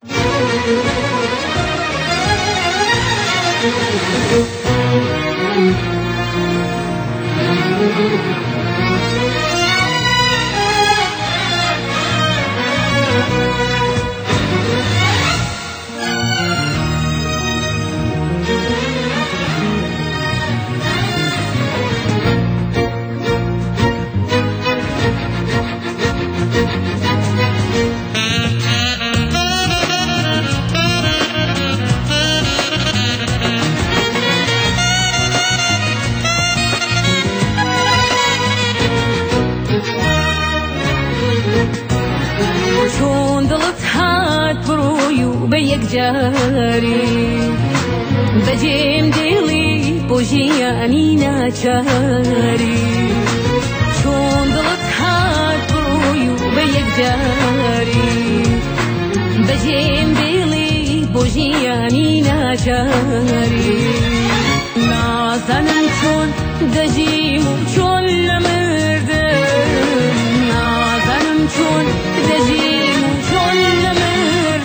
جاری بجیم دلی بوجیانی ناچاری چون دلت هات برویو به یک جاری بجیم دلی بوجیانی ناچاری نازنم چون دجیم چون لمردم نازنم چون دجیم چون لمردم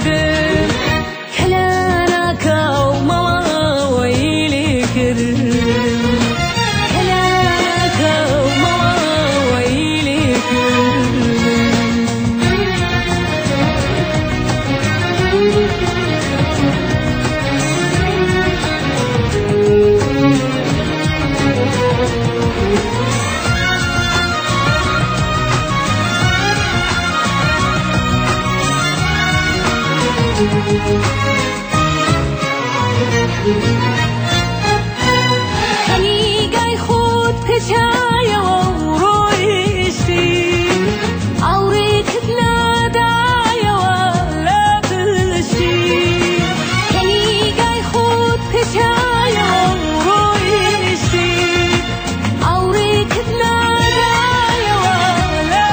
هنیگای خود پچای و رویشی آوری کتنا دای و لبشی هنیگای خود پچای و رویشی آوری کتنا دای و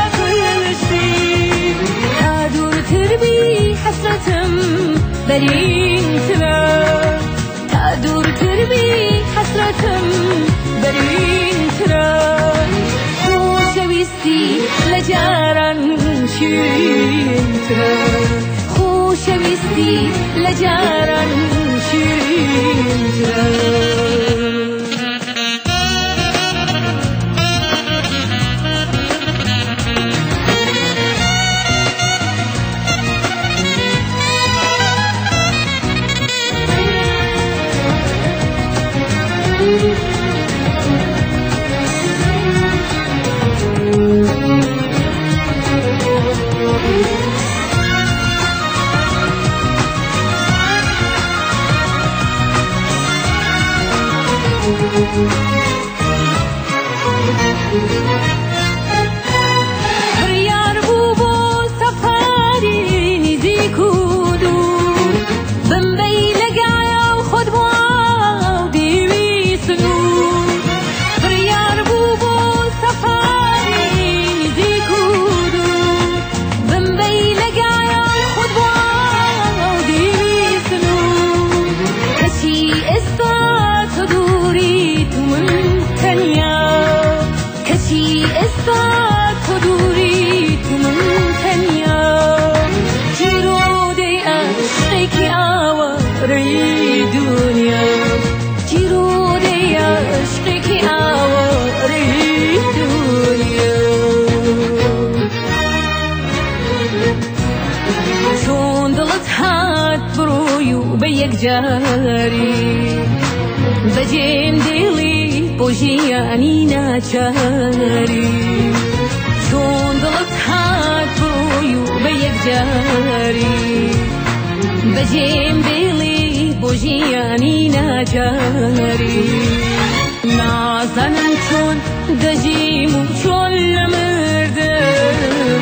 لبشی تا دور تربی حسرتم برین ترا تا دور تربی حسرتم برین ترا خوشویستی لجاران شیرین ترا خوشویستی لجاران شیرین ترا Riyar bu safari niziku du Bombay lagaya khud ba divi sunu Riyar bu safari niziku du Bombay lagaya khud ba divi sunu Kashi istat duri tumun tanya Kashi istat duri tumun tanya Jirode aşk awari dunya Jirode aşk awari dunya Chon dilit hat broyu be yek jari بجیم دلی بوجیانی ناچاری چون دلت هات برویو به یک جاری بجیم دلی بوجیانی ناچاری نازنم چون دجیم چون لمردم